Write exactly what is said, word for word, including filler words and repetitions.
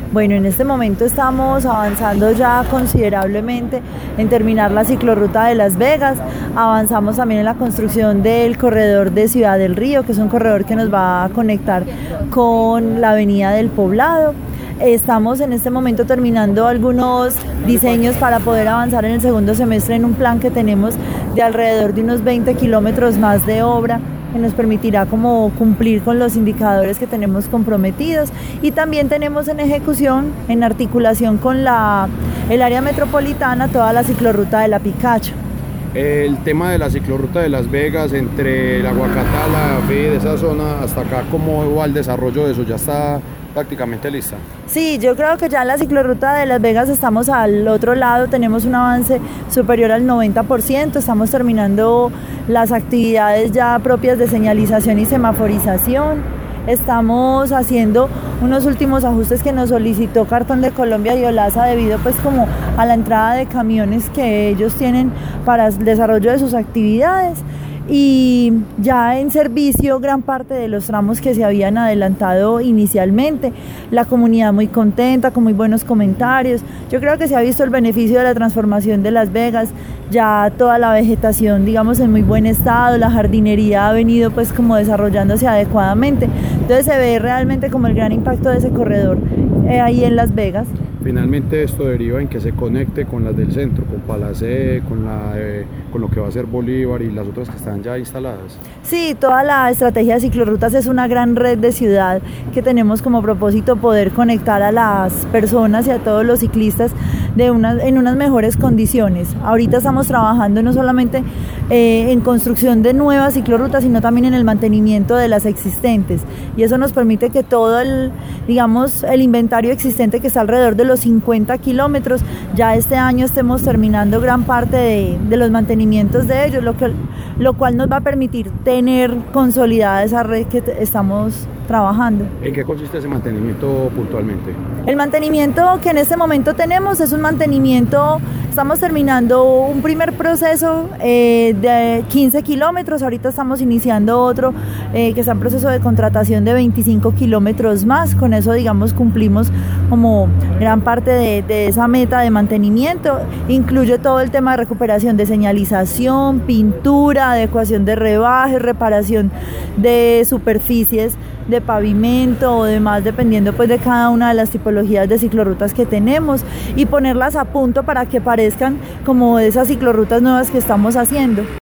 Bueno, en este momento estamos avanzando ya considerablemente en terminar la ciclorruta de Las Vegas. Avanzamos también en la construcción del corredor de Ciudad del Río, que es un corredor que nos va a conectar con la Avenida del Poblado. Estamos en este momento terminando algunos diseños para poder avanzar en el segundo semestre en un plan que tenemos de alrededor de unos veinte kilómetros más de obra, que nos permitirá como cumplir con los indicadores que tenemos comprometidos, y también tenemos en ejecución, en articulación con la, el área metropolitana, toda la ciclorruta de la Picacho. El tema de la ciclorruta de Las Vegas, entre la Guacatá, la F I, de esa zona hasta acá, ¿cómo va el desarrollo de eso? ¿Ya está prácticamente lista? Sí, yo creo que ya en la ciclorruta de Las Vegas estamos al otro lado, tenemos un avance superior al noventa por ciento, estamos terminando las actividades ya propias de señalización y semaforización, estamos haciendo unos últimos ajustes que nos solicitó Cartón de Colombia y Olaza debido pues como a la entrada de camiones que ellos tienen para el desarrollo de sus actividades. Y ya en servicio gran parte de los tramos que se habían adelantado inicialmente, la comunidad muy contenta, con muy buenos comentarios. Yo creo que se ha visto el beneficio de la transformación de Las Vegas, ya toda la vegetación digamos en muy buen estado, la jardinería ha venido pues como desarrollándose adecuadamente, entonces se ve realmente como el gran impacto de ese corredor eh, ahí en Las Vegas. Finalmente esto deriva en que se conecte con las del centro, con Palacé, con, la, eh, con lo que va a ser Bolívar y las otras que están ya instaladas. Sí, toda la estrategia de ciclorrutas es una gran red de ciudad que tenemos como propósito poder conectar a las personas y a todos los ciclistas de unas, en unas mejores condiciones. Ahorita estamos trabajando no solamente eh, en construcción de nuevas ciclorrutas, sino también en el mantenimiento de las existentes, y eso nos permite que todo el, digamos, el inventario existente, que está alrededor de los cincuenta kilómetros, ya este año estemos terminando gran parte de, de los mantenimientos de ellos, lo, que, lo cual nos va a permitir tener consolidada esa red que estamos trabajando. ¿En qué consiste ese mantenimiento puntualmente? El mantenimiento que en este momento tenemos es un mantenimiento, estamos terminando un primer proceso eh, de quince kilómetros, ahorita estamos iniciando otro eh, que está en proceso de contratación de veinticinco kilómetros más, con eso digamos cumplimos como gran parte de, de esa meta de mantenimiento, incluye todo el tema de recuperación de señalización, pintura, adecuación de rebajes, reparación de superficies de pavimento o demás, dependiendo pues de cada una de las tipologías de ciclorrutas que tenemos, y ponerlas a punto para que parezcan como esas ciclorrutas nuevas que estamos haciendo.